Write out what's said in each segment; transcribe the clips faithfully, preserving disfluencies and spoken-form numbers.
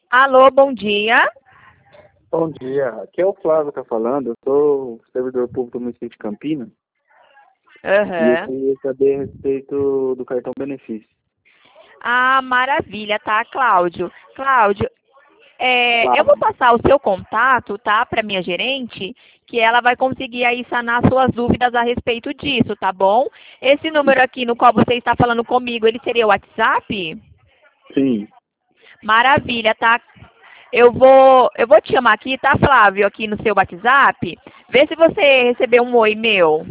Alô, bom dia. Bom dia, aqui é o Flávio que está falando, eu sou servidor público do município de Campinas e eu Aham. queria saber a respeito do cartão benefício. Ah, maravilha, tá, Cláudio? Cláudio, é, eu vou Flávio, passar o seu contato, tá, para minha gerente, que ela vai conseguir aí sanar suas dúvidas a respeito disso, tá bom? Esse número aqui no qual você está falando comigo, ele seria o WhatsApp? sim, Maravilha, tá? Eu vou, eu vou te chamar aqui, tá, Flávio, aqui no seu WhatsApp. Vê se você recebeu um oi meu.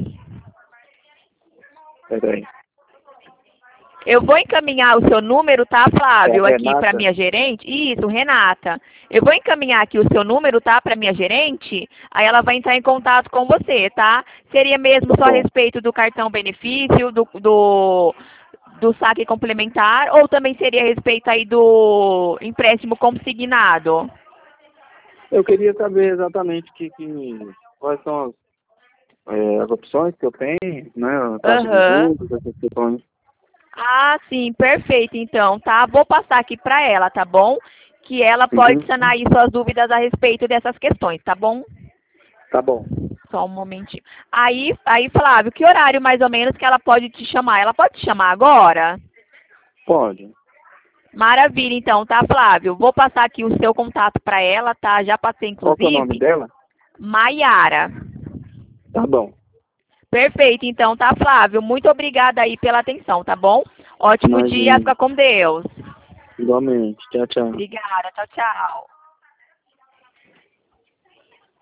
peraí. Eu vou encaminhar o seu número, tá, É a Flávio, aqui para Renata? minha gerente. Isso, Renata. Eu vou encaminhar aqui o seu número, tá, para minha gerente. Aí ela vai entrar em contato com você, tá? Seria mesmo Tá só a bom. respeito do cartão benefício, do, do, do saque complementar, ou também seria a respeito aí do empréstimo consignado? Eu queria saber exatamente que, que, quais são as, é, as opções que eu tenho, né, a taxa de Aham. juros, essas questões. Ah, sim, perfeito, então, tá? Vou passar aqui para ela, tá bom? Que ela pode Uhum. sanar aí suas dúvidas a respeito dessas questões, tá bom? Tá bom, Só um momentinho. Aí, aí, Flávio, que horário mais ou menos que ela pode te chamar? Ela pode te chamar agora? pode. Maravilha, então, tá, Flávio? Vou passar aqui o seu contato para ela, tá? Já passei, Qual que é o nome inclusive. dela? Maiara. Tá bom. Perfeito, então, tá, Flávio? Muito obrigada aí pela atenção, tá bom? Ótimo dia, Imagina. fica com Deus. Igualmente. Tchau, tchau. Obrigada, tchau, tchau.